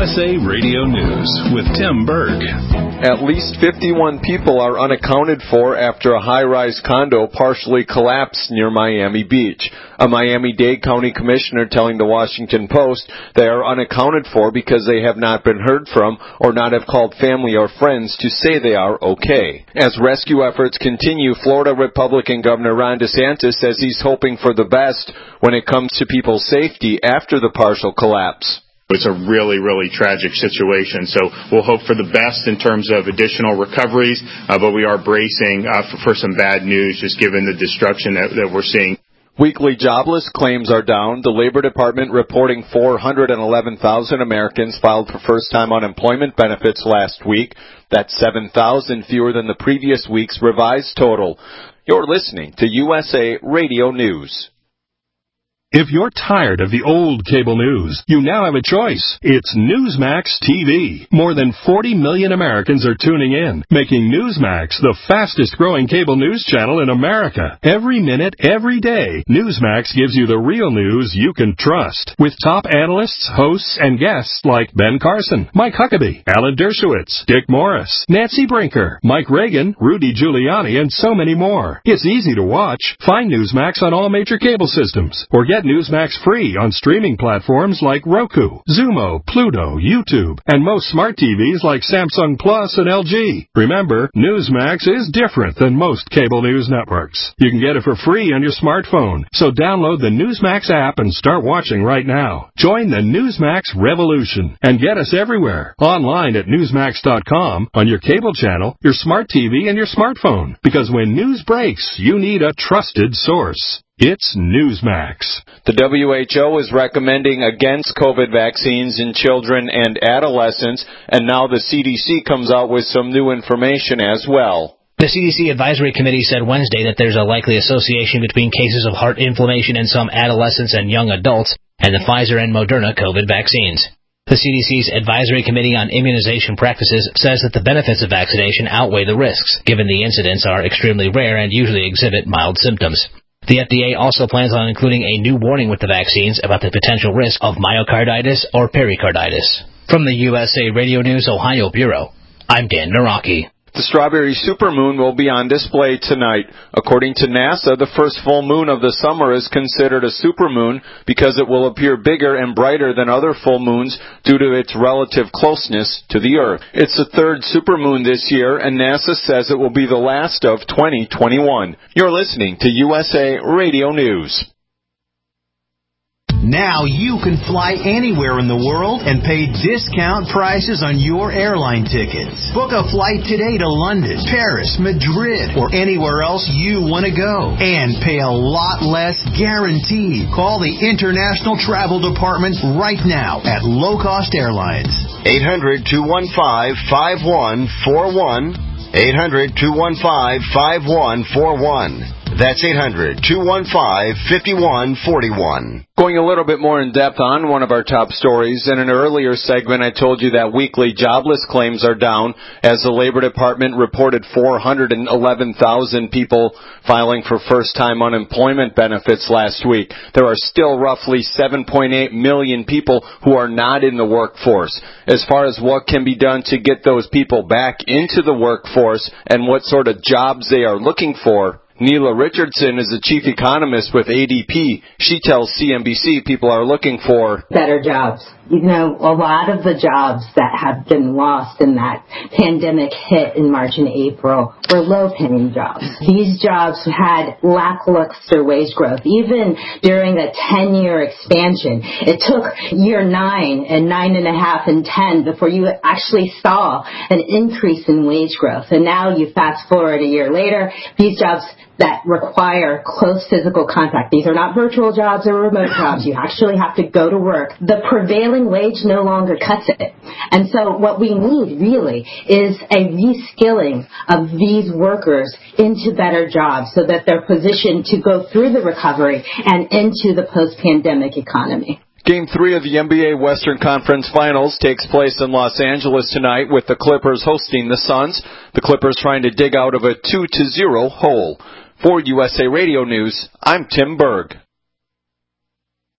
USA Radio News with Tim Berg. At least 51 people are unaccounted for after a high-rise condo partially collapsed near Miami Beach. A Miami-Dade County commissioner telling the Washington Post they are unaccounted for because they have not been heard from or not have called family or friends to say they are okay. As rescue efforts continue, Florida Republican Governor Ron DeSantis says he's hoping for the best when it comes to people's safety after the partial collapse. It's a really, really tragic situation, so we'll hope for the best in terms of additional recoveries, but we are bracing for some bad news just given the destruction that we're seeing. Weekly jobless claims are down. The Labor Department reporting 411,000 Americans filed for first-time unemployment benefits last week. That's 7,000 fewer than the previous week's revised total. You're listening to USA Radio News. If you're tired of the old cable news, you now have a choice. It's Newsmax TV. More than 40 million Americans are tuning in, making Newsmax the fastest-growing cable news channel in America. Every minute, every day, Newsmax gives you the real news you can trust. With top analysts, hosts, and guests like Ben Carson, Mike Huckabee, Alan Dershowitz, Dick Morris, Nancy Brinker, Mike Reagan, Rudy Giuliani, and so many more. It's easy to watch. Find Newsmax on all major cable systems, or get Newsmax free on streaming platforms like Roku, Xumo, Pluto, YouTube, and most smart TVs like Samsung Plus and LG. Remember, Newsmax is different than most cable news networks. You can get it for free on your smartphone, so download the Newsmax app and start watching right now. Join the Newsmax revolution and get us everywhere. Online at Newsmax.com, on your cable channel, your smart TV, and your smartphone. Because when news breaks, you need a trusted source. It's Newsmax. The WHO is recommending against COVID vaccines in children and adolescents, and now the CDC comes out with some new information as well. The CDC Advisory Committee said Wednesday that there's a likely association between cases of heart inflammation in some adolescents and young adults and the Pfizer and Moderna COVID vaccines. The CDC's Advisory Committee on Immunization Practices says that the benefits of vaccination outweigh the risks, given the incidents are extremely rare and usually exhibit mild symptoms. The FDA also plans on including a new warning with the vaccines about the potential risk of myocarditis or pericarditis. From the USA Radio News Ohio Bureau, I'm Dan Naraki. The strawberry supermoon will be on display tonight. According to NASA, the first full moon of the summer is considered a supermoon because it will appear bigger and brighter than other full moons due to its relative closeness to the Earth. It's the third supermoon this year, and NASA says it will be the last of 2021. You're listening to USA Radio News. Now you can fly anywhere in the world and pay discount prices on your airline tickets. Book a flight today to London, Paris, Madrid, or anywhere else you want to go. And pay a lot less guaranteed. Call the International Travel Department right now at Low Cost Airlines. 800-215-5141. 800-215-5141. That's 800-215-5141. Going a little bit more in depth on one of our top stories, in an earlier segment I told you that weekly jobless claims are down as the Labor Department reported 411,000 people filing for first-time unemployment benefits last week. There are still roughly 7.8 million people who are not in the workforce. As far as what can be done to get those people back into the workforce and what sort of jobs they are looking for, Neela Richardson is the chief economist with ADP. She tells CNBC people are looking for better jobs. You know, a lot of the jobs that have been lost in that pandemic hit in March and April were low-paying jobs. These jobs had lackluster wage growth. Even during a 10-year expansion, it took year 9 and 9.5 and 10 before you actually saw an increase in wage growth. And now you fast forward a year later, these jobs that require close physical contact. These are not virtual jobs or remote jobs. You actually have to go to work. The prevailing wage no longer cuts it. And so what we need really is a reskilling of these workers into better jobs so that they're positioned to go through the recovery and into the post-pandemic economy. Game 3 of the NBA Western Conference Finals takes place in Los Angeles tonight with the Clippers hosting the Suns. The Clippers trying to dig out of a 2-0 hole. For USA Radio News, I'm Tim Berg.